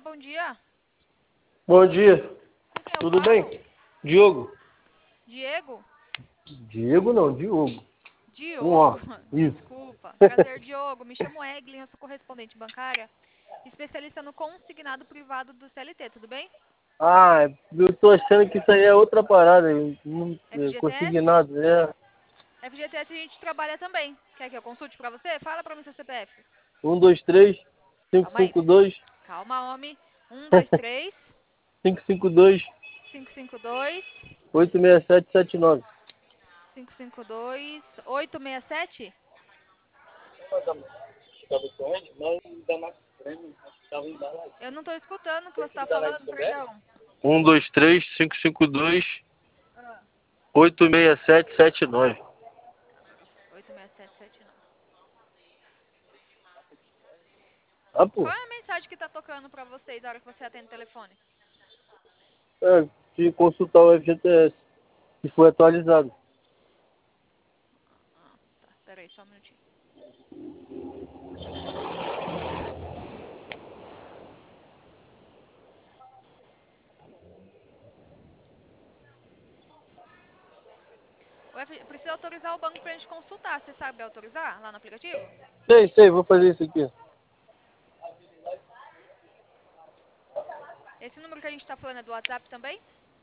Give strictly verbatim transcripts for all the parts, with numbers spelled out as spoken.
bom dia. Bom dia. Com quem eu Tudo falo? bem? Diogo. Diego? Diego não, Diogo. Um Diogo? ó. Isso. Desculpa. Prazer, Diogo. Me chamo Eglin, eu sou correspondente bancária, especialista no consignado privado do C L T, tudo bem? Ah, eu tô achando que isso aí é outra parada. eu não- é F G T S? Consignado, é. F G T S a gente trabalha também. Quer que eu consulte pra você? Fala pra mim seu C P F. Um, dois, três, cinco, Calma aí. cinco, dois, Calma, homem. Um, dois, três, cinco, cinco, dois, cinco, cinco, dois, oito, seis, sete, sete, nove. cinco, cinco, dois, oito, seis, sete. Eu não tô escutando o que você tá falando, perdão. Um, dois, três, cinco, cinco, dois, Ah, oito, seis, sete, sete, nove. oito, seis, sete, sete, nove. Ah, pô. Qual é a mensagem que tá tocando pra vocês na hora que você atende o telefone? É, de consultar o F G T S, que foi atualizado. Ah, tá. Pera aí, só um minutinho. O F... Precisa autorizar o banco pra gente consultar. Você sabe autorizar lá no aplicativo? Sei, sei, vou fazer isso aqui. Esse número que a gente tá falando é do WhatsApp também?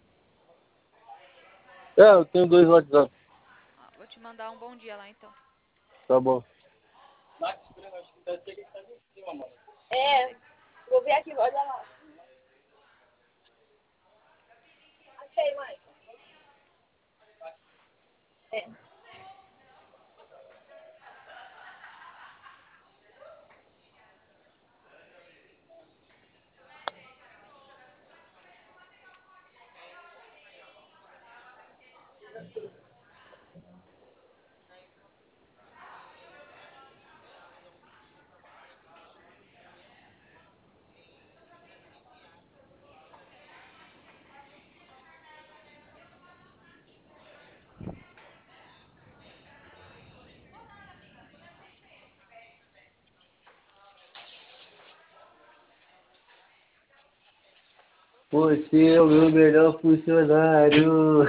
É, eu tenho dois WhatsApp. Ah, vou te mandar um bom dia lá então. Tá bom. Mandei. Vou ver aqui, olha lá. Achei, mãe. É. Você é o meu melhor funcionário.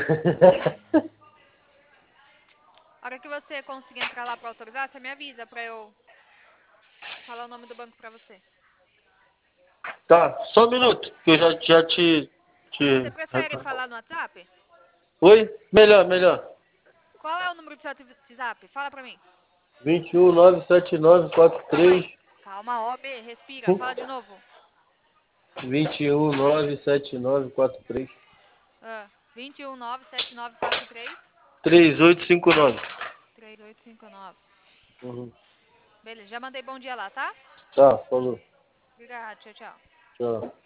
A hora que você conseguir entrar lá pra autorizar, você me avisa pra eu falar o nome do banco pra você. Tá, só um minuto, que eu já, já te, Você te... prefere falar no WhatsApp? Oi? Melhor, melhor. Qual é o número do seu WhatsApp? Fala pra mim. vinte e um, nove, sete, nove, quatro, Calma três. aí. Calma, homem. Respira. Fala de novo. vinte e um, nove, sete, nove, quatro, três. Ah, dois um nove sete nove quatro três três oito cinco nove. três oito cinco nove. Uhum. Beleza, já mandei bom dia lá, tá? Tá, falou. Obrigada, tchau, tchau. Tchau.